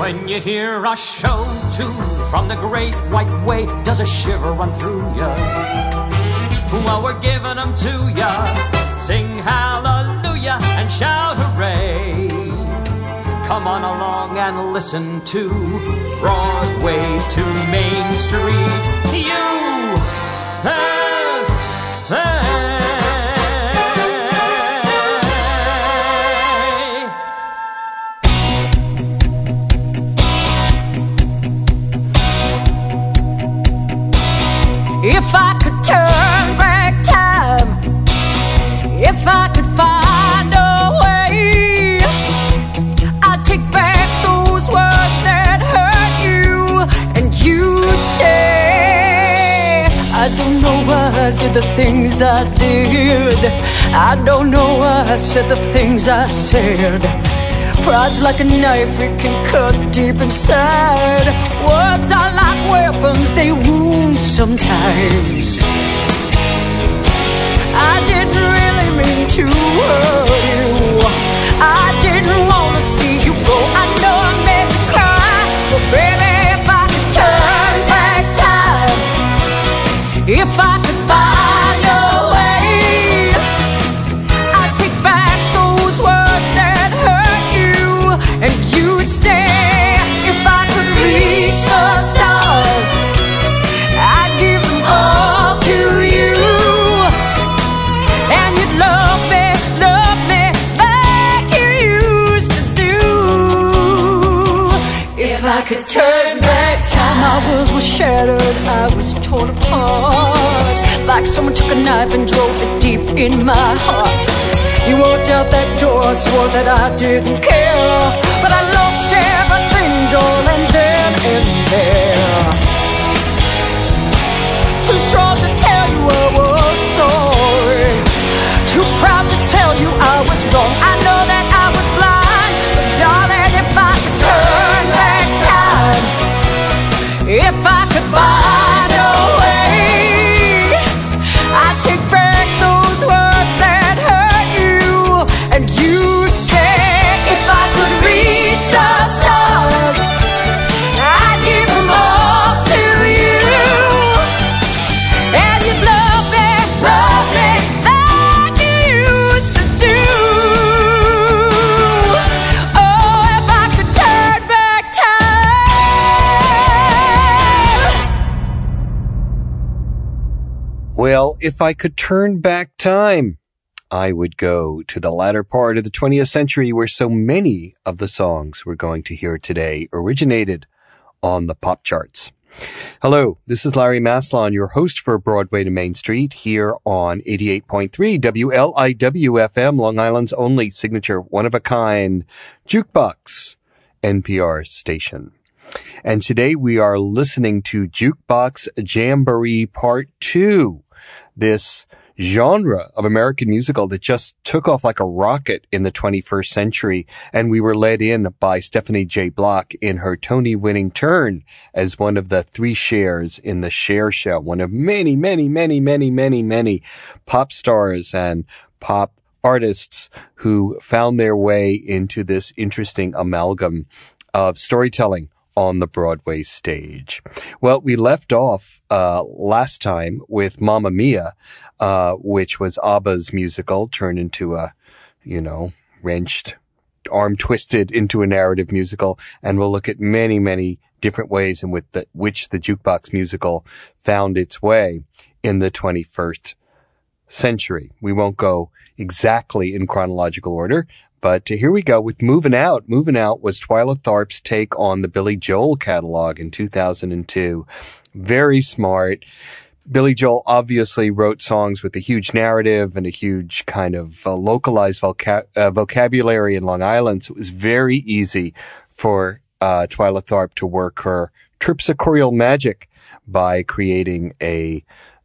When you hear a show tune from the great white way, does a shiver run through ya? Well, we're giving them to ya. Sing hallelujah and shout hooray. Come on along and listen to Broadway to Main Street. USA. If I could turn back time, if I could find a way, I'd take back those words that hurt you, and you'd stay. I don't know why I did the things I did. I don't know why I said the things I said. Pride's like a knife, it can cut deep inside. Words are like weapons, they wound sometimes. I didn't really mean to hurt you. I didn't want to see you go. I know I made you cry, but baby, if I could turn back time, if I could find a way, I'd take back those words that hurt you, and you'd stay. If I could reach the stars, I'd give them all to you, and you'd love me like you used to do. If I could turn back time, my world was shattered, I was torn apart, like someone took a knife and drove it deep in my heart. You walked out that door, swore that I didn't care, but I lost everything, darling, then and there. Too strong to tell you I was sorry, too proud to tell you I was wrong. I know that I was blind, but darling, if I could turn back time, if I could find a way, I'd take back those words that hurt you, and you'd stay. If I could reach the stars, I'd give them all to you, and you'd love me like you used to do. Oh, if I could turn back time. Well, if I could turn back time, I would go to the latter part of the 20th century where so many of the songs we're going to hear today originated on the pop charts. Hello, this is Larry Maslon, your host for Broadway to Main Street here on 88.3 WLIW-FM, Long Island's only signature one-of-a-kind jukebox NPR station. And today we are listening to Jukebox Jamboree Part 2, this genre of American musical that just took off like a rocket in the 21st century. And we were led in by Stephanie J. Block in her Tony-winning turn as one of the three Chers in the Cher Show, one of many, many, many, many, many, many pop stars and pop artists who found their way into this interesting amalgam of storytelling on the Broadway stage. Well, we left off last time with Mamma Mia, which was ABBA's musical turned into a, wrenched, arm twisted into a narrative musical. And we'll look at many, many different ways in which the jukebox musical found its way in the 21st century. We won't go exactly in chronological order, but here we go with Movin' Out. Movin' Out was Twyla Tharp's take on the Billy Joel catalog in 2002. Very smart. Billy Joel obviously wrote songs with a huge narrative and a huge kind of localized vocabulary in Long Island. So it was very easy for Twyla Tharp to work her terpsichoreal magic by creating a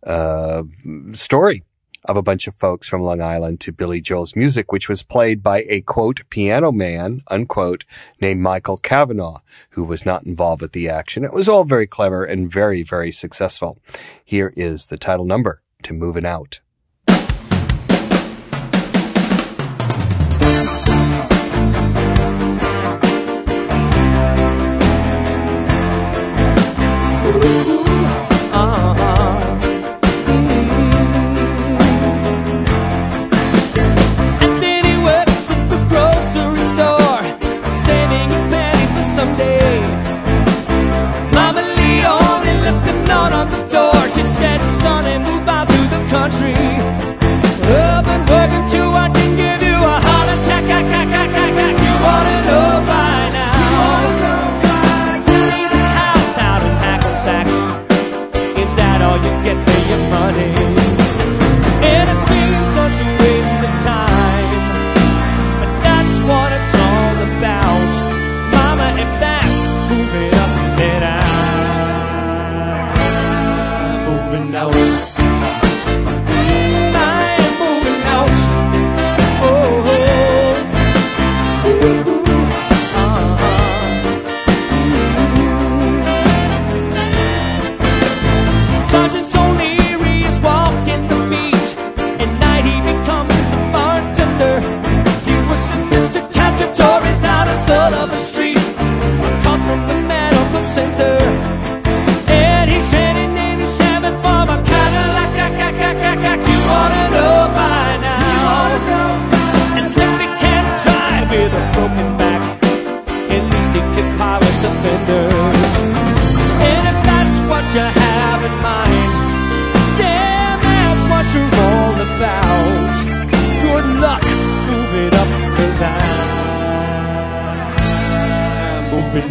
story of a bunch of folks from Long Island to Billy Joel's music, which was played by a, quote, piano man, unquote, named Michael Cavanaugh, who was not involved with the action. It was all very clever and very, very successful. Here is the title number to Movin' Out.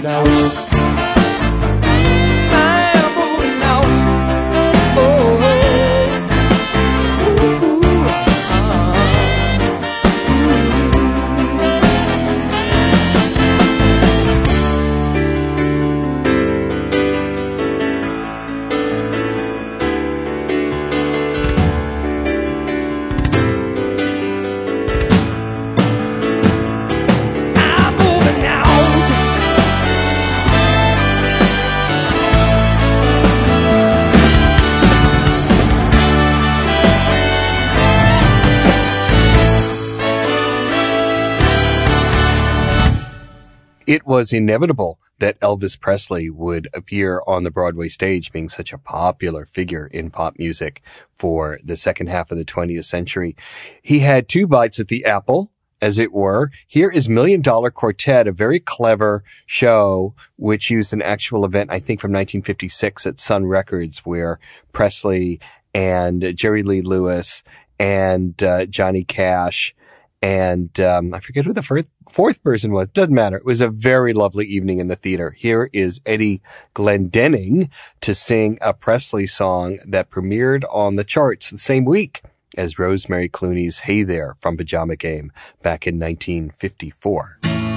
moving out. I am moving out. Oh. It was inevitable that Elvis Presley would appear on the Broadway stage, being such a popular figure in pop music for the second half of the 20th century. He had two bites at the apple, as it were. Here is $1 Million Quartet, a very clever show which used an actual event, I think from 1956 at Sun Records, where Presley and Jerry Lee Lewis and Johnny Cash and I forget who the fourth person was. Doesn't matter. It was a very lovely evening in the theater. Here is Eddie Glendenning to sing a Presley song that premiered on the charts the same week as Rosemary Clooney's Hey There from Pajama Game back in 1954.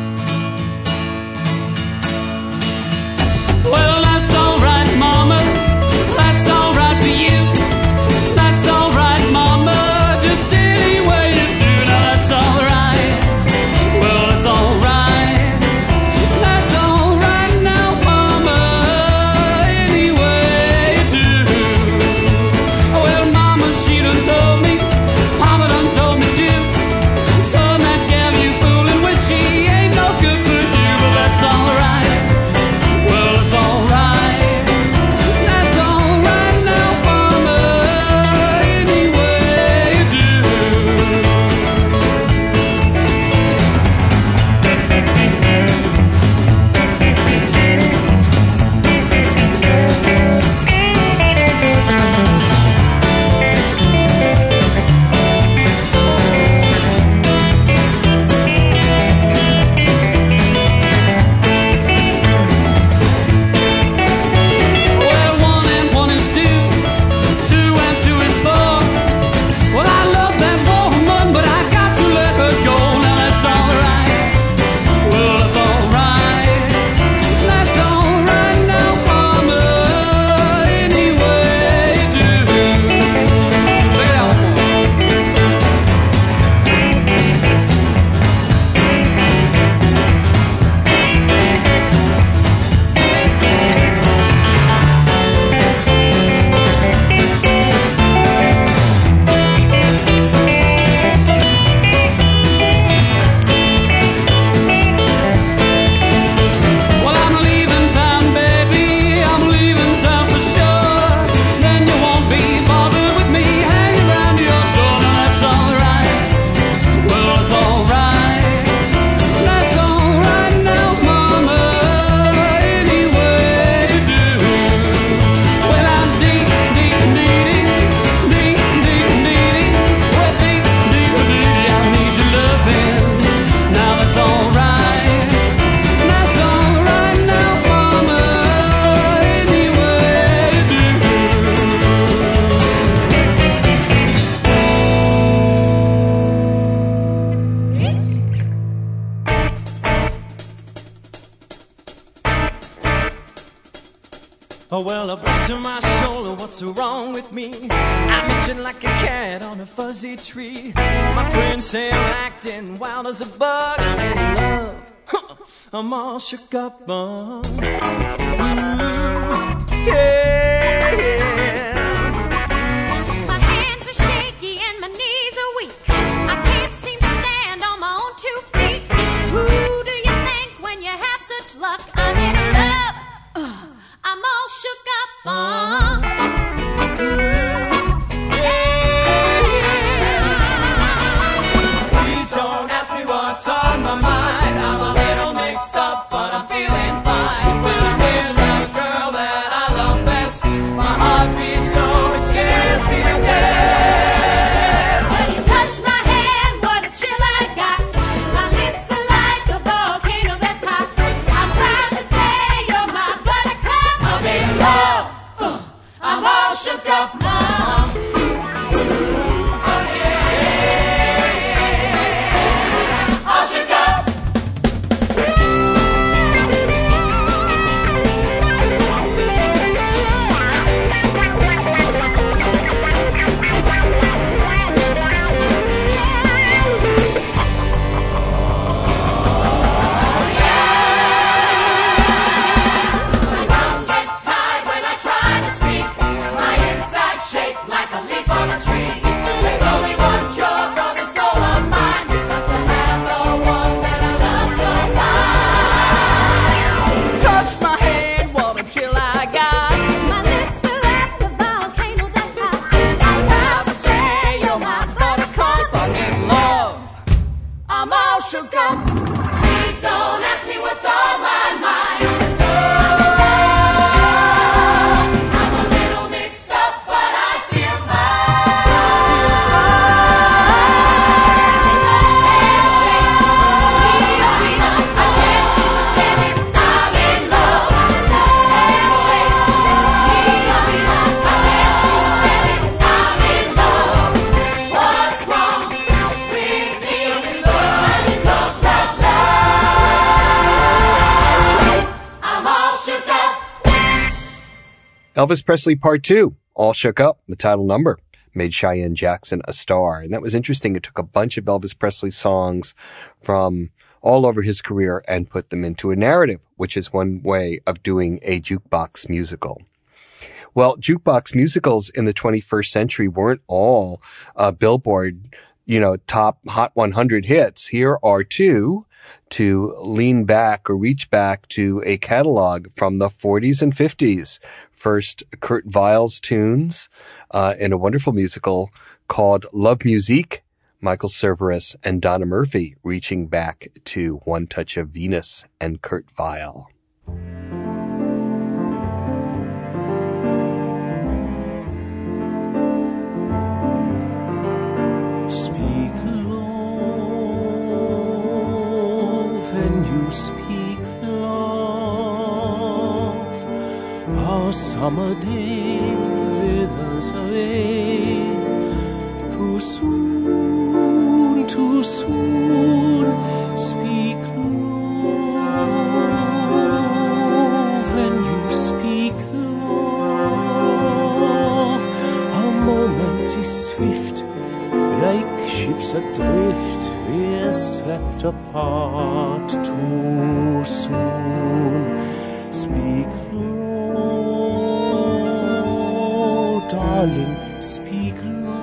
Well, that's all right, Mama. That's all right for you. That's all right, Mama. Just any way you do. Now that's all right. Well, that's all right. That's all right now, Mama. Any way you do. Well, Mama, she done told me. Mama done told me too. So that gal you fooling with, she ain't no good for you. But that's all right. Well, it's all right. That's all right now, Mama. Any way you do. Well, 1 and 1 is 2. 2 and 2 is 4. Well, I love that woman, but I got to let her go. Now that's all right. Well, that's all right. That's all right now, Mama. Any way you do. Look at that one. Well, I'm leaving town, baby. I'm leaving town for sure. Then you won't be bothered with me hanging around your door. Now that's all right. Well, that's all right. That's all right now, Mama. Any way you do. Well, I'm deep, deep, needy, deep, deep, needy. Well, deep, deep, needy. I need your loving. Now that's all right. That's all right now, Mama. Any way you do. Oh, well, a bless my soul, what's wrong with me? I'm itching like a cat on a fuzzy tree. My friends say I'm acting wild as a bug. I'm in love. Huh. I'm all shook up. Yeah. My hands are shaky and my knees are weak. I can't seem to stand on my own 2 feet. Who do you think when you have such luck? I'm in love. I'm all shook up. Please don't ask me what's on my mind. I'm a little mixed up, but I'm feeling fine. When I'm with the girl that I love best, shook up. Please don't ask me what's on my mind. I'm a little mixed up, but I feel fine. Handshake, please, sweetheart. I can't seem to stand it. I'm in love. Handshake, please, sweetheart. I can't seem to stand it. I'm in love. What's wrong with me? I'm in love, love, love. I'm all shook up. Elvis Presley Part 2, All Shook Up, the title number, made Cheyenne Jackson a star. And that was interesting. It took a bunch of Elvis Presley songs from all over his career and put them into a narrative, which is one way of doing a jukebox musical. Well, jukebox musicals in the 21st century weren't all Billboard, top Hot 100 hits. Here are two to lean back or reach back to a catalog from the 40s and 50s. First, Kurt Weill's tunes in a wonderful musical called Love Musique, Michael Cerveris and Donna Murphy reaching back to One Touch of Venus and Kurt Weill. Speak love, and you speak love. Our summer day withers away. Too soon, too soon. Speak love, and you speak love. Our moment is swift, like ships adrift, we're swept apart too soon. Speak low, darling, speak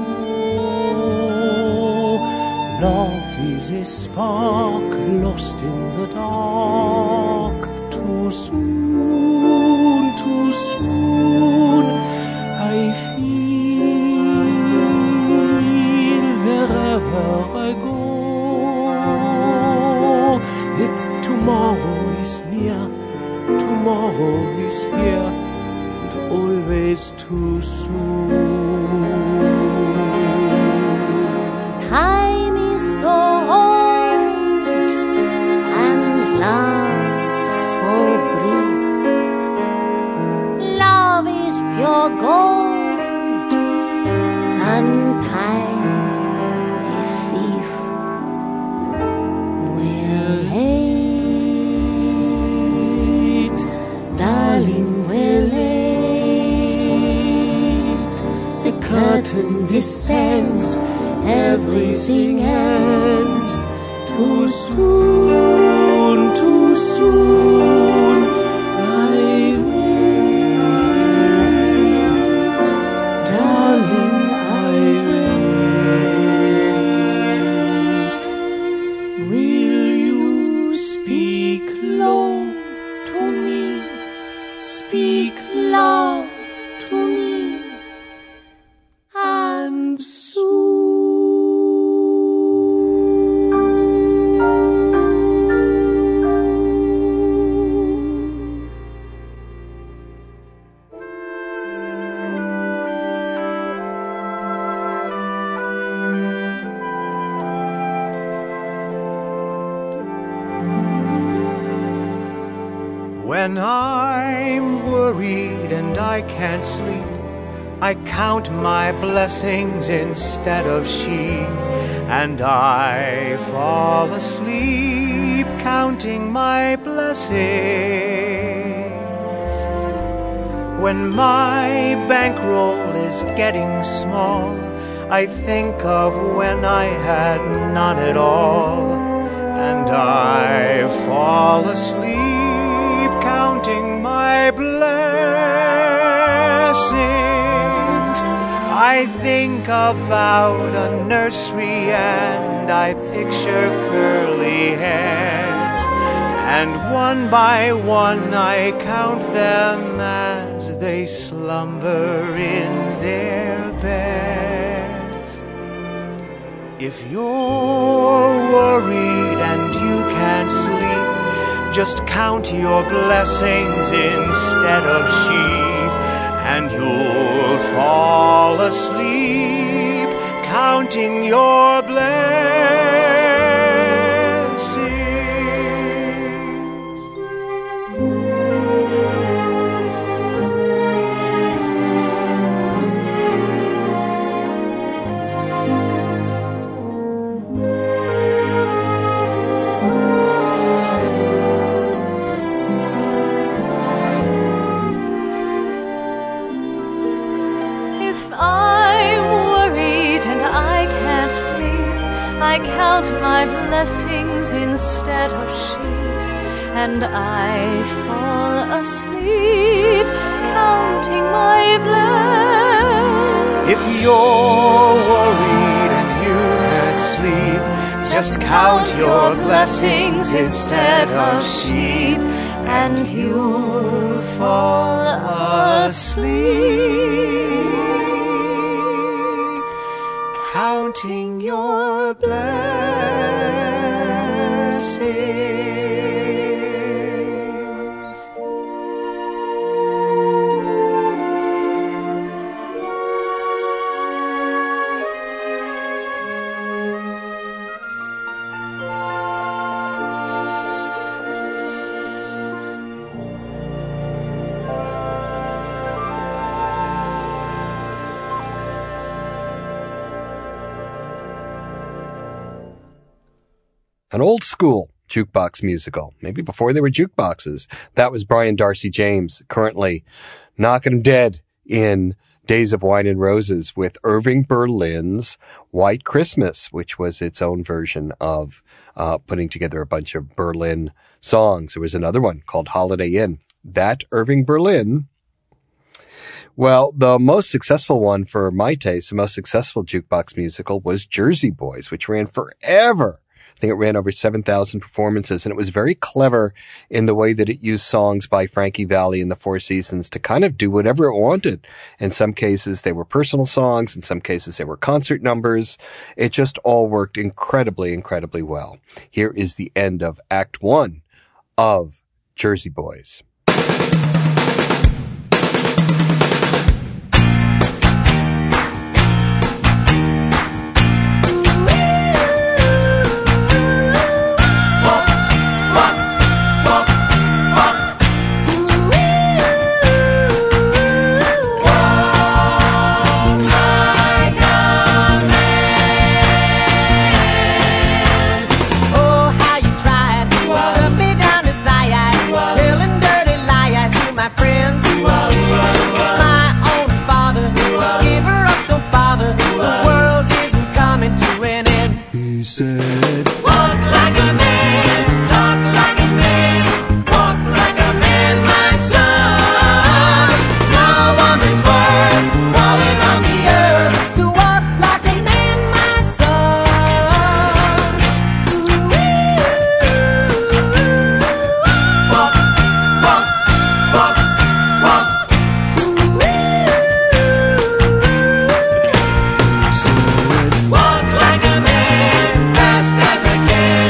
low. Love is a spark lost in the dark. Too soon, too soon. I feel wherever I go that tomorrow is near, tomorrow is here, and always too soon. Time is so old and love so brief. Love is pure gold and time is thief. We're late, darling, we're late. The curtain descends, everything ends. Too soon, too soon. I wait, darling, I wait. Will you speak low to me? Speak love to me. And when I'm worried and I can't sleep, I count my blessings instead of sheep, and I fall asleep counting my blessings. When my bankroll is getting small, I think of when I had none at all, and I fall asleep counting my blessings. I think about a nursery and I picture curly heads, and one by one I count them as they slumber in their beds. If you're worried and Just count your blessings instead of sheep, and you'll fall asleep counting your blessings. I count my blessings instead of sheep, and I fall asleep counting my blessings. If you're worried and you can't sleep, just count your blessings instead of sheep, and you'll fall asleep counting your blessings. An old school jukebox musical, maybe before there were jukeboxes. That was Brian Darcy James, currently knocking 'em dead in Days of Wine and Roses with Irving Berlin's White Christmas, which was its own version of putting together a bunch of Berlin songs. There was another one called Holiday Inn. That Irving Berlin. Well, the most successful one for my taste, the most successful jukebox musical was Jersey Boys, which ran forever. I think it ran over 7,000 performances, and it was very clever in the way that it used songs by Frankie Valli and the Four Seasons to kind of do whatever it wanted. In some cases, they were personal songs. In some cases, they were concert numbers. It just all worked incredibly, incredibly well. Here is the end of Act 1 of Jersey Boys. Said, walk like a man, talk like a man, walk like a man, my son. No woman's worth crawling on the earth to walk like a man, my son. Walk, walk, walk, walk. Said, walk like a man. As I can.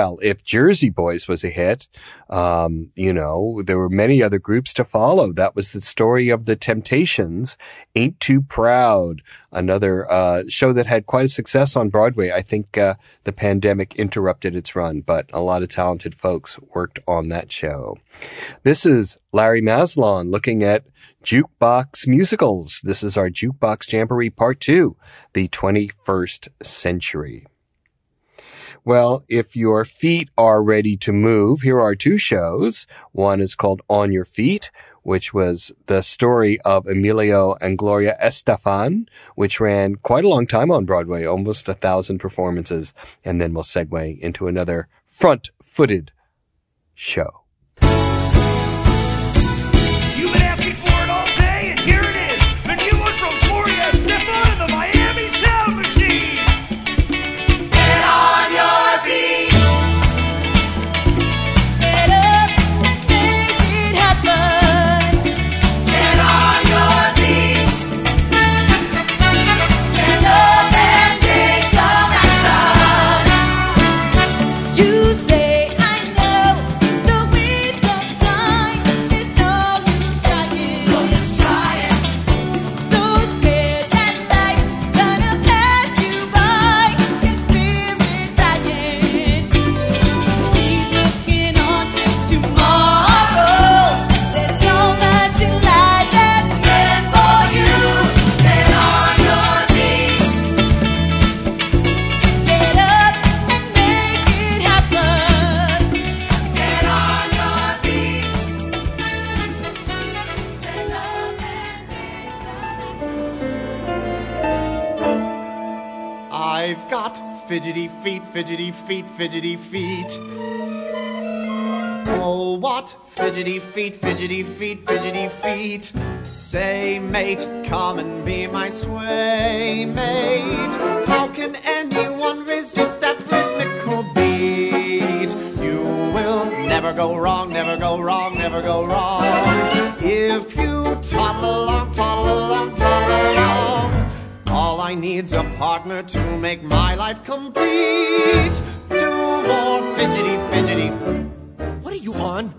Well, if Jersey Boys was a hit, there were many other groups to follow. That was the story of the Temptations, Ain't Too Proud, another show that had quite a success on Broadway. I think the pandemic interrupted its run, but a lot of talented folks worked on that show. This is Larry Maslon looking at jukebox musicals. This is our Jukebox Jamboree Part 2, the 21st century. Well, if your feet are ready to move, here are two shows. One is called On Your Feet, which was the story of Emilio and Gloria Estefan, which ran quite a long time on Broadway, almost 1,000 performances. And then we'll segue into another front-footed show. You've been asking for it all day, and here it is. The new one from Gloria Estefan and the Miami Sound Machine. Get on your feet. Get up and make it happen. Get on your feet. Stand up and take some action. You say I know, so waste of time. There's no use trying. No use trying. So scared that life's gonna pass you by. Your spirit dying. Keep looking on to tomorrow. There's so much in life that's meant for you. Get on your feet. Get up and make it happen. Get on your feet. Stand up and take some. I've got fidgety feet, fidgety feet, fidgety feet. Oh, what fidgety feet, fidgety feet, fidgety feet. Say, mate, come and be my sway mate. How can anyone resist that rhythmical beat? You will never go wrong, never go wrong, never go wrong. If you toddle along, toddle along, toddle along. All I need's a partner to make my life complete. Do more fidgety, fidgety. What are you on?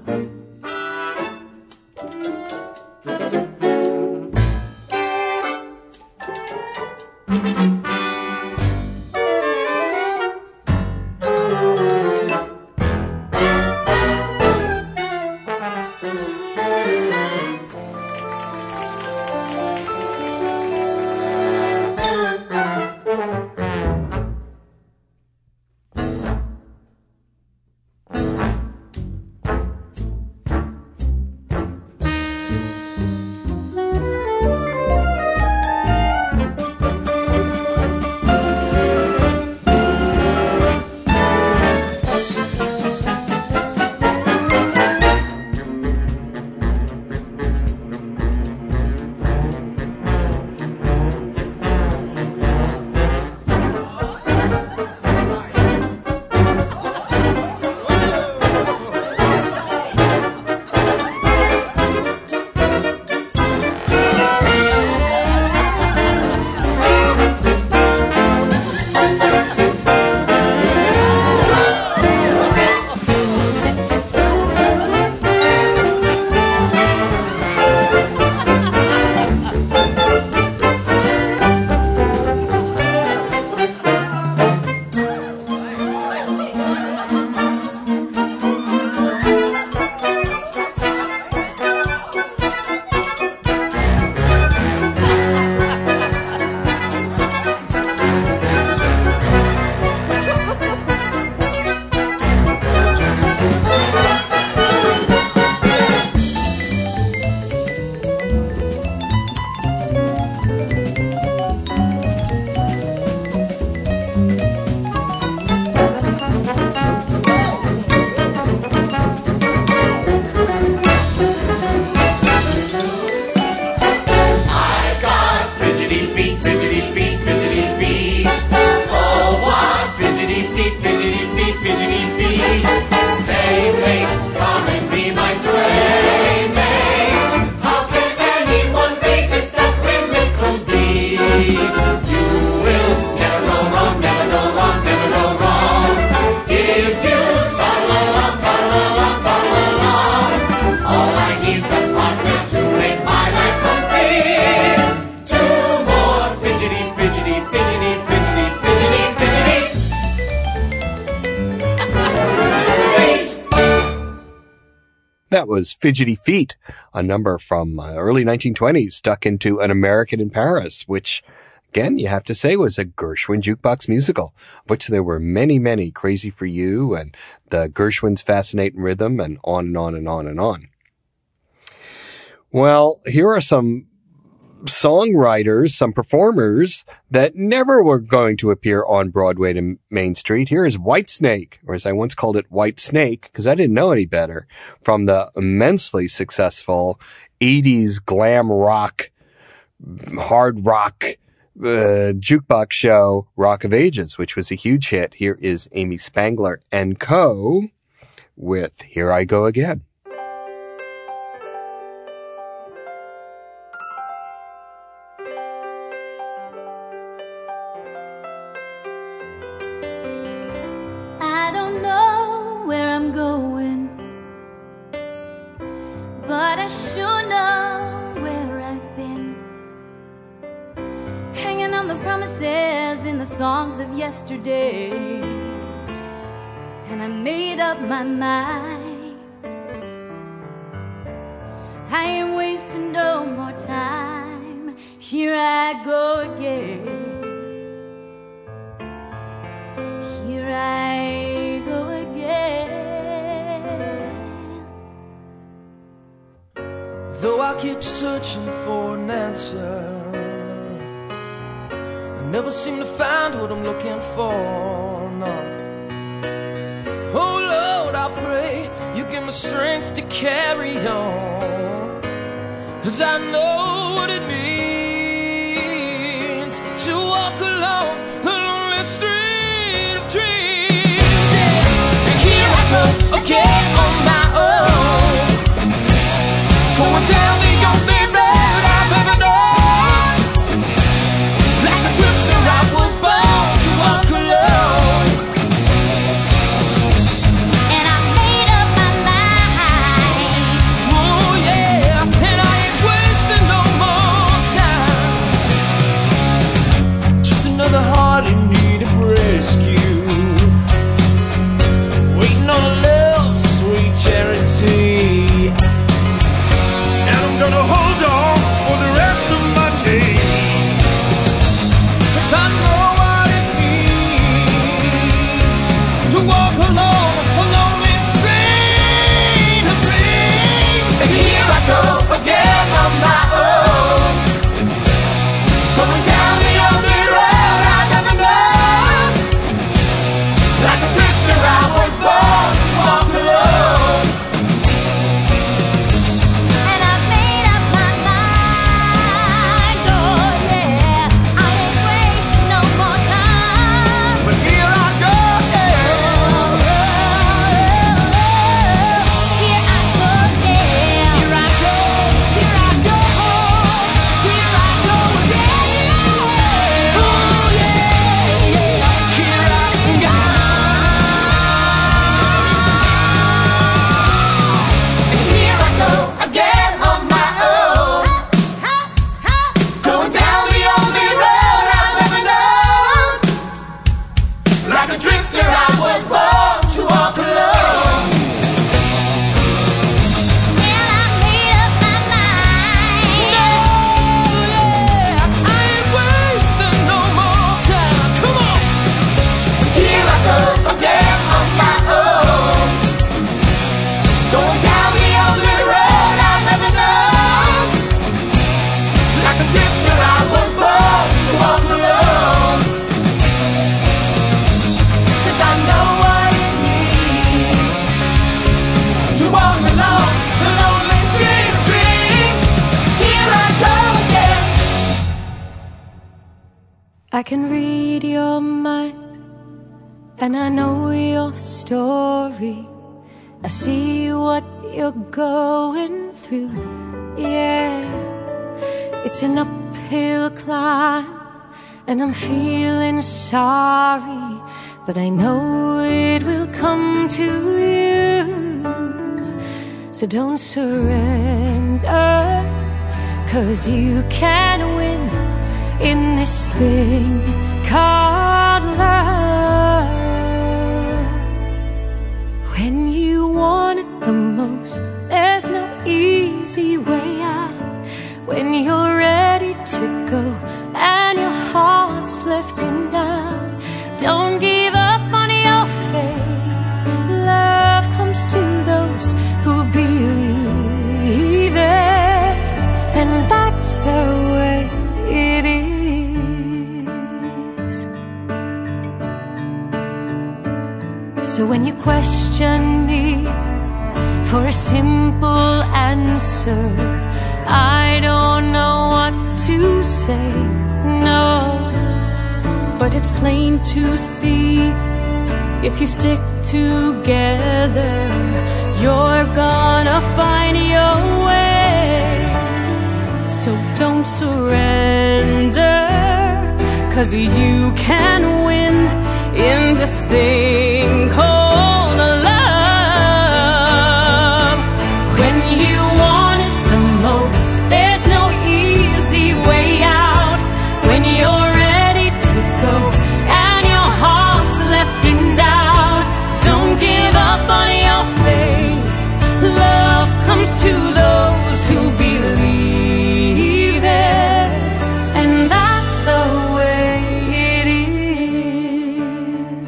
was Fidgety Feet, a number from early 1920s stuck into An American in Paris, which, again, you have to say was a Gershwin jukebox musical, of which there were many, many. Crazy for You and the Gershwin's Fascinating Rhythm and on and on and on and on. Well, here are some songwriters, some performers that never were going to appear on Broadway to Main Street. Here is Whitesnake, or as I once called it, White Snake, because I didn't know any better, from the immensely successful 80s glam rock, hard rock, jukebox show Rock of Ages, which was a huge hit. Here is Amy Spangler and Co. with Here I Go Again. I don't know where I'm going, but I sure know where I've been. Hanging on the promises in the songs of yesterday, and I made up my mind. I ain't wasting no more time. Here I go again. Here I go again. Though I keep searching for an answer, I never seem to find what I'm looking for, no. Oh Lord, I pray you give me strength to carry on, 'cause I know what it means to walk along the lonely street of dreams, yeah. And here I go again on my own, going down the only road I've ever known. Like a drifter I was born to walk alone. And I made up my mind. Oh yeah, and I ain't wasting no more time. Just another heart in need of rescue, waiting on a love's sweet charity. And I'm gonna hold on for the rest of my days. 'Cause I know what it means to walk along a lonely street of dreams. And here I go again on my own, going down the only road I've never known. Like a drifter I was born to walk alone. And I made up my mind. Oh yeah, I ain't wasting no more time. But here I go again. Here I go again. Here I go, here I go, here I go again. Oh yeah, yeah, here I go. And here I go again on my own, going down the only road I've ever known. Like a drifter I was born to walk alone. And I made up my mind. I ain't wasting no more time. Come on. Here I go again on my own, going down the only road I've ever known. Like a drifter I was born to walk alone. 'Cause I know what it means to walk along the lonely street of dreams. Here I go again. I can read your mind, and I know your story. I see what you're going through, yeah. It's an uphill climb, and I'm feeling sorry, but I know it will come to you. So don't surrender, 'cause you can win in this thing called love. When you want it the most, there's there's no easy way out. When you're ready to go and your heart's lifting down, don't give up on your faith. Love comes to those who believe it, and that's the way it is. So when you question me for a simple answer, I don't know what to say, no. But it's plain to see, if you stick together, you're gonna find your way. So don't surrender, 'cause you can win in this thing called love. When you want it the most, there's no easy way out. When you're ready to go and your heart's lifting down, don't give up on your faith. Love comes to those who believe it, and that's the way it is.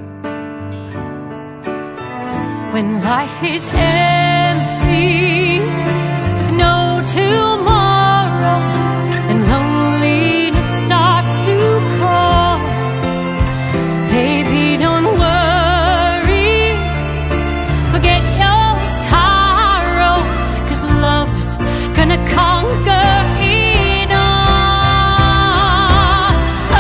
When life is empty with no tomorrow and loneliness starts to call, baby, don't worry, forget your sorrow, 'cause love's gonna conquer it all.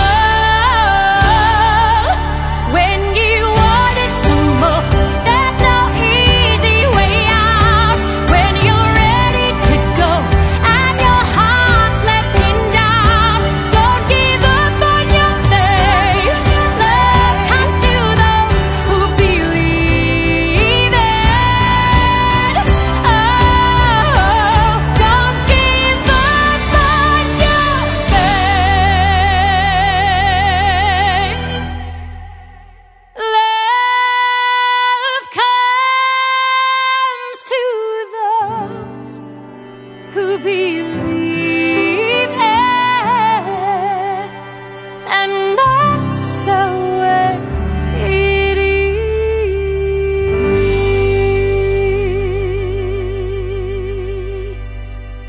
Oh, when you want it the most, there's no easy way out. When you're ready to go and your heart's letting down, don't give up on your faith. Love comes to those who believe it. Oh, don't give up on your faith. Love comes to those who believe it, and that's the way it is.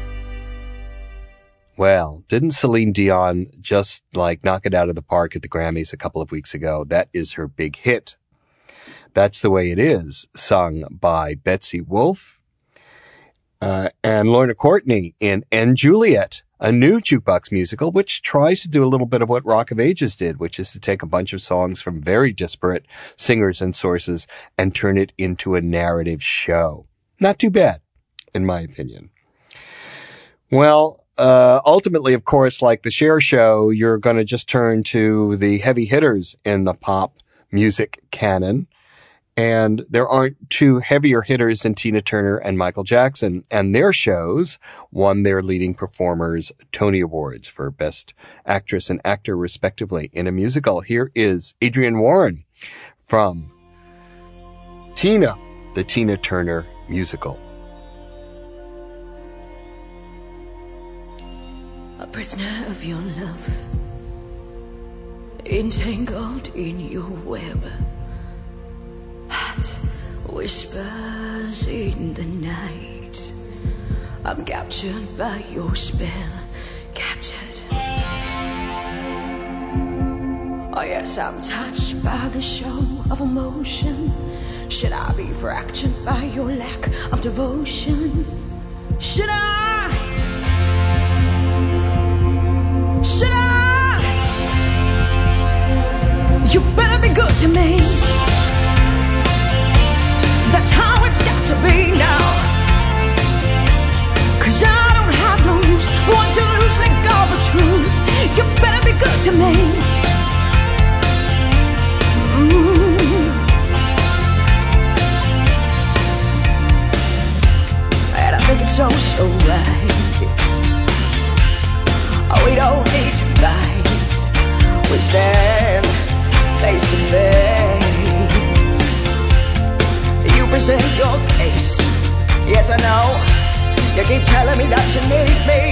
Well, didn't Celine Dion just knock it out of the park at the Grammys a couple of weeks ago? That is her big hit. That's the Way It Is, sung by Betsy Wolfe and Lorna Courtney in And Juliet, a new jukebox musical which tries to do a little bit of what Rock of Ages did, which is to take a bunch of songs from very disparate singers and sources and turn it into a narrative show. Not too bad, in my opinion. Well, ultimately, of course, like the Cher show, you're going to just turn to the heavy hitters in the pop music canon. And there aren't two heavier hitters than Tina Turner and Michael Jackson. And their shows won their leading performers Tony Awards for Best Actress and Actor, respectively, in a musical. Here is Adrienne Warren from Tina, the Tina Turner musical. A prisoner of your love, entangled in your web. Hot whispers in the night. I'm captured by your spell, captured. Oh yes, I'm touched by the show of emotion. Should I be fractured by your lack of devotion? Should I? Should I? You better be good to me. That's how it's got to be now. 'Cause I don't have no use for what you loosely call the truth. You better be good to me. And I think it's so right. Oh, we don't need to fight. We stand face to face. You present your case, Yes, I know. You keep telling me that you need me,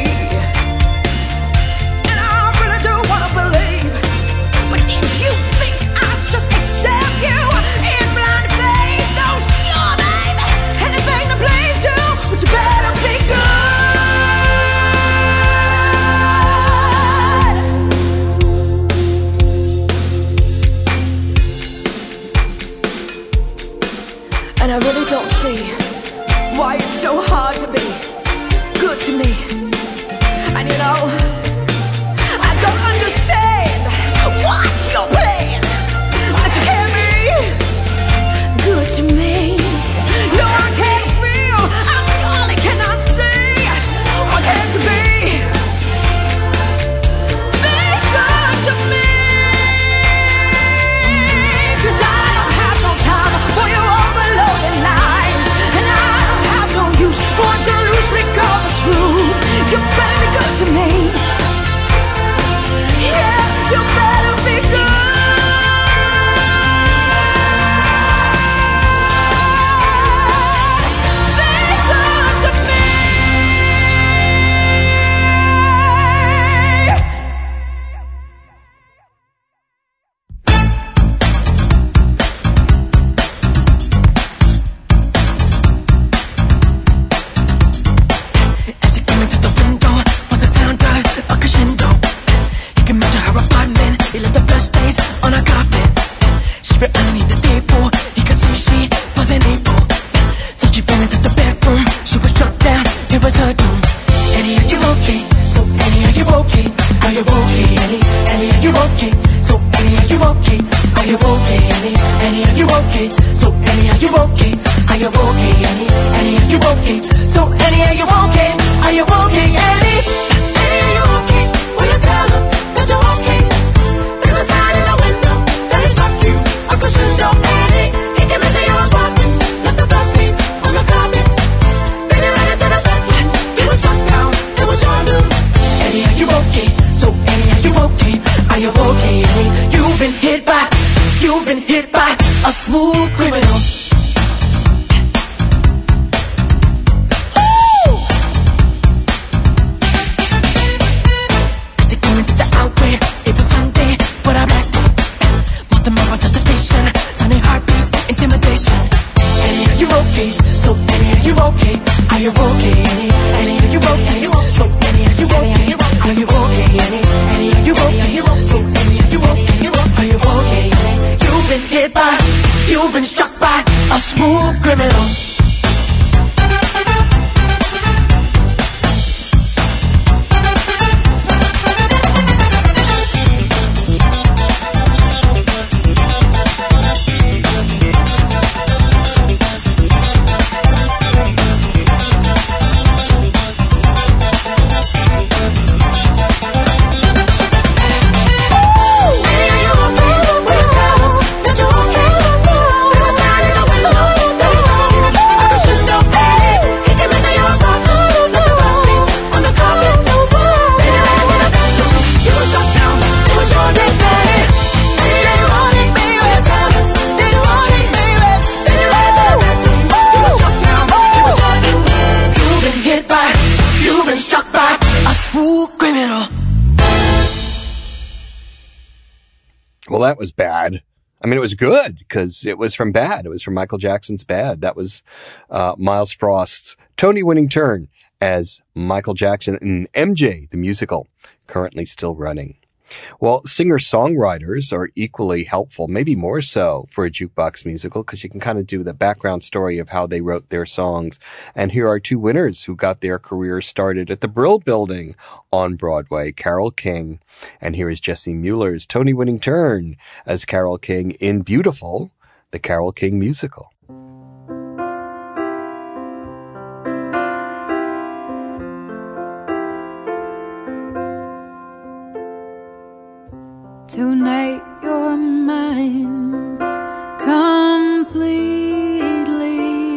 and I really do wanna believe. But did you think I'd just accept you in blind faith? No, sure, babe. Anything to please you, but you better be good. And I really don't see why it's so hard to be good to me. And you know, I don't understand what's your plan, but you can't be good to me. No, I can't feel, I surely cannot see. Why can't you be good to me? 'Cause I don't have no time for your overloaded lies, and I don't have no use for what you loosely call the truth. You better be good to me. Yeah, you better be good. Be good to me. As she came into the window, was a sound guy, a crescendo. You can measure her apartment, he left the blood stains on her carpet. She fell underneath the table, he could see she wasn't able. So she fell into the bedroom, she was struck down, it was her doom. Annie, are you okay? So Annie, are you okay? Are you okay, Annie? Annie, are you okay? So Annie, are you okay? Are you okay, Annie? Annie, are you okay? So Annie, are you okay? Are you okay, Annie? Annie, are you okay? So Annie, are you okay? Are you okay, Annie? Annie, are you okay? Will you tell us that you're okay? There's a sign in the window that it struck you a crescendo. Annie, he came into your apartment, left the blood stains on the carpet. Then he ran into the bedroom, he was struck down, it was your doom. Annie, are you okay? So Annie, are you okay? Are you okay, Annie? You've been hit by a smooth criminal. As it came into the outway, it was Sunday, but I'm acting. Baltimore was the station, Sunday heartbeats, intimidation. Annie, are you okay? So Annie, are you okay? Are you okay, Annie? Annie, are you okay? So Annie, are you okay? Are you okay, Annie? Annie, are you okay? So Annie, are you okay? Are you okay, Annie? You've been struck by a smooth criminal. Well, that was Bad. I mean, it was good because it was from Bad. It was from Michael Jackson's Bad. That was Miles Frost's Tony-winning turn as Michael Jackson in MJ, the musical, currently still running. Well, singer-songwriters are equally helpful, maybe more so for a jukebox musical, because you can kind of do the background story of how they wrote their songs. And here are two winners who got their careers started at the Brill Building on Broadway, Carole King. And here is Jessie Mueller's Tony-winning turn as Carole King in Beautiful, the Carole King musical. Tonight you're mine completely.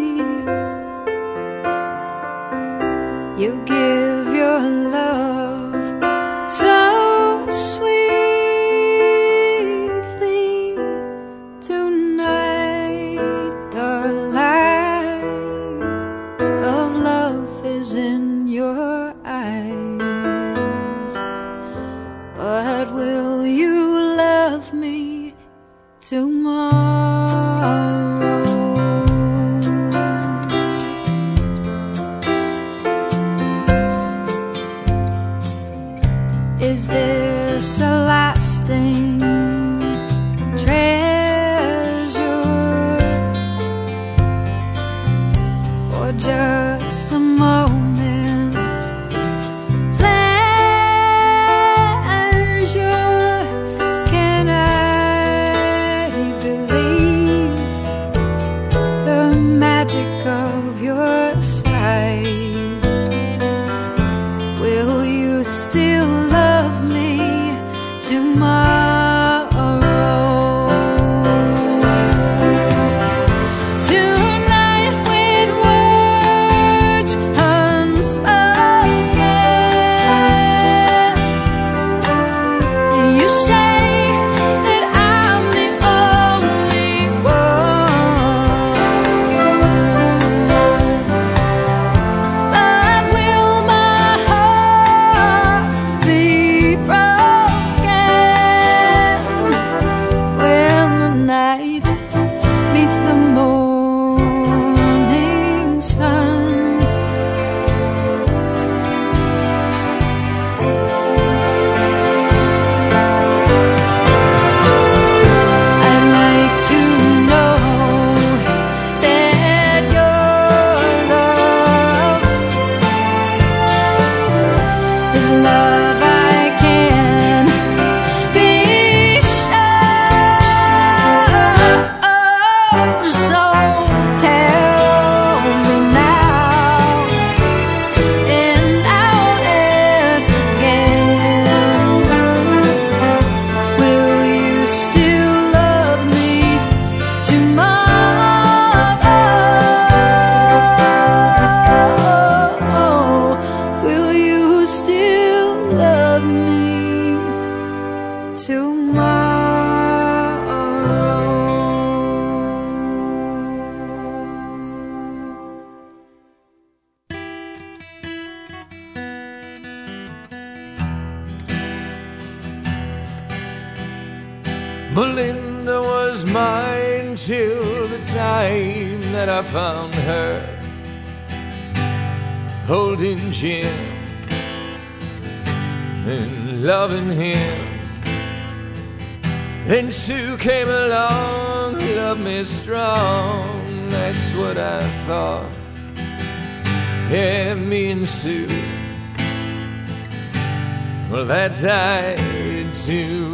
You give your love so sweetly. Tonight the light stars in your eyes. But will you love me tomorrow? Is this a lasting treasure, or just a moment's pleasure? Can I believe the magic of your sight? Will you still love me tomorrow? Tonight with words unspoken, you say that I'm the only one. But will my heart be broken when the night meets the morning sun? I'd like to know that your love is love I can be sure. So tell me now, and I'll ask again. Will you still love me tomorrow? Will you still love me tomorrow? Melinda was mine till the time that I found her holding Jim and loving him. Then Sue came along, loved me strong, that's what I thought. Yeah, me and Sue, well, that died too.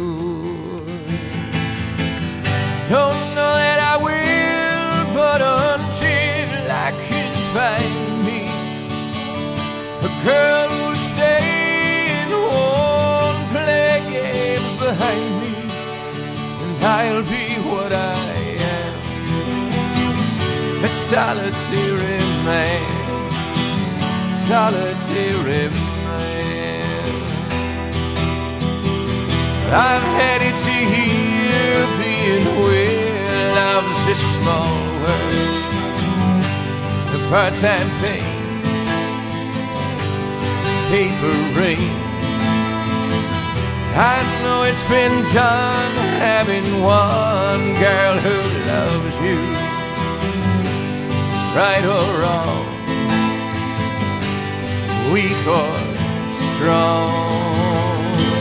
Don't know that I will, but until I can find me a girl who'll stay and won't play games behind me, and I'll be what I am, a solitary man, solitary man. I'm headed to here, being where love's a small world, a part-time thing, paper rain. I know it's been done having one girl who loves you, right or wrong, weak or strong.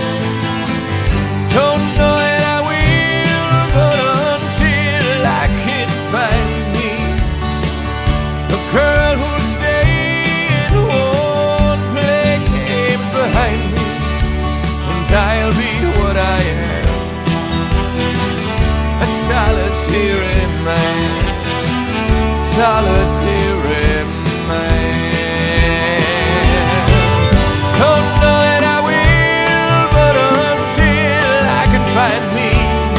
Don't know that I will, but until I can find me a girl who'll stay and won't play games behind me, and I'll be what I am, a solitary man, solitary man. Don't know that I will, but until I can find me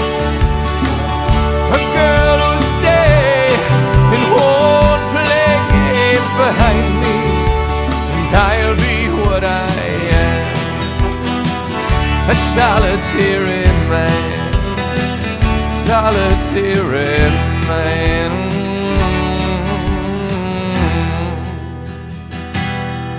a girl who'll stay and won't play games behind me, and I'll be what I am, a solitary man, solitary man.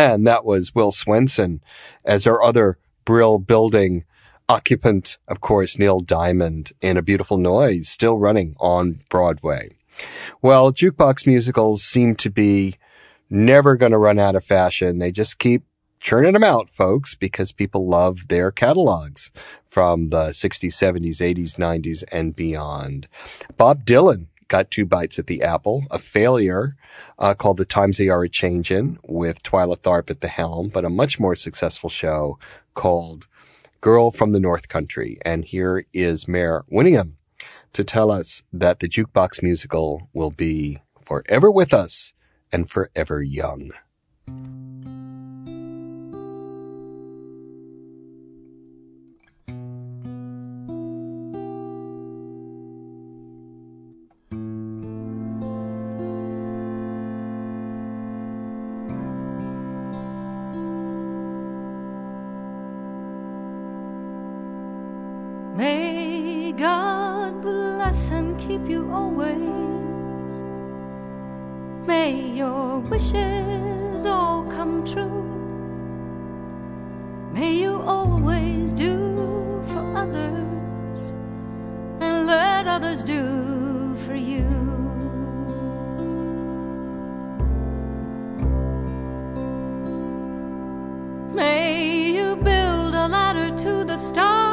And that was Will Swenson as our other Brill Building occupant, of course, Neil Diamond in A Beautiful Noise, still running on Broadway. Well, jukebox musicals seem to be never going to run out of fashion. They just keep churning them out, folks, because people love their catalogs from the 60s, 70s, 80s, 90s, and beyond. Bob Dylan got 2 bites at the apple, a failure called The Times They Are A-Changin' with Twyla Tharp at the helm, but a much more successful show called Girl from the North Country. And here is Mare Winningham to tell us that the jukebox musical will be forever with us and forever young. May God bless and keep you always. May your wishes all come true. May you always do for others and let others do for you. May you build a ladder to the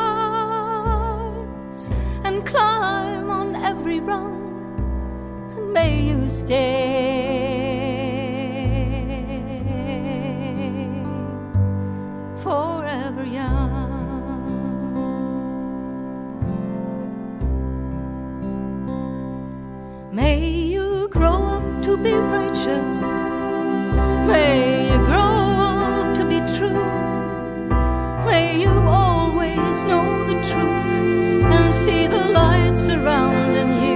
stars and climb on every rung, and may you stay forever young. May you grow up to be righteous. May you grow up to be true. May you always know the truth and see the light surrounding you.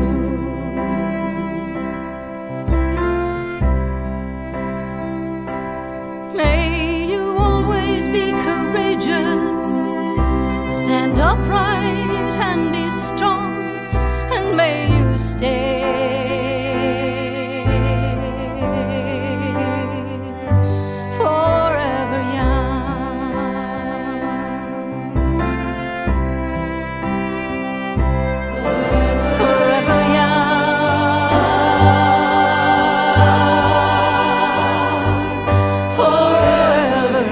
May you always be courageous, stand upright and be strong, and may you stay forever young. Forever young. Forever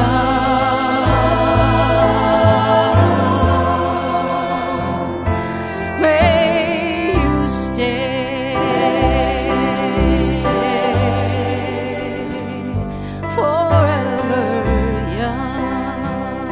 young. May you stay forever young.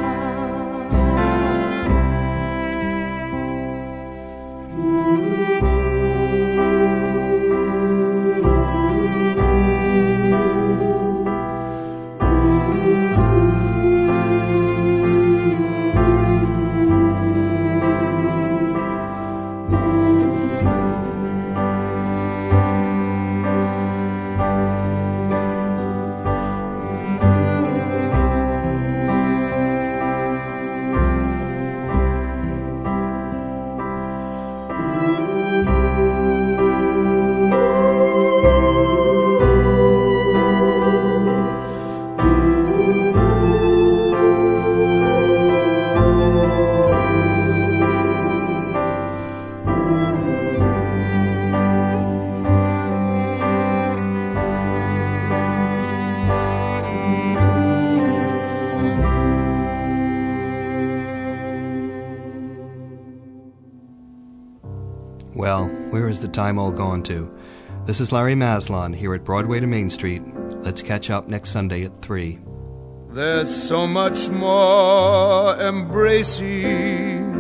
Well, where is the time all gone to? This is Larry Maslon here at Broadway to Main Street. Let's catch up next Sunday at 3. There's so much more embracing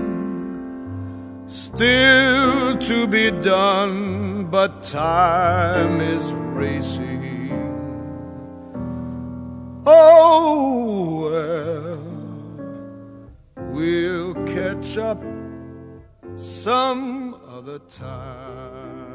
still to be done, but time is racing. Oh, well, we'll catch up some other time.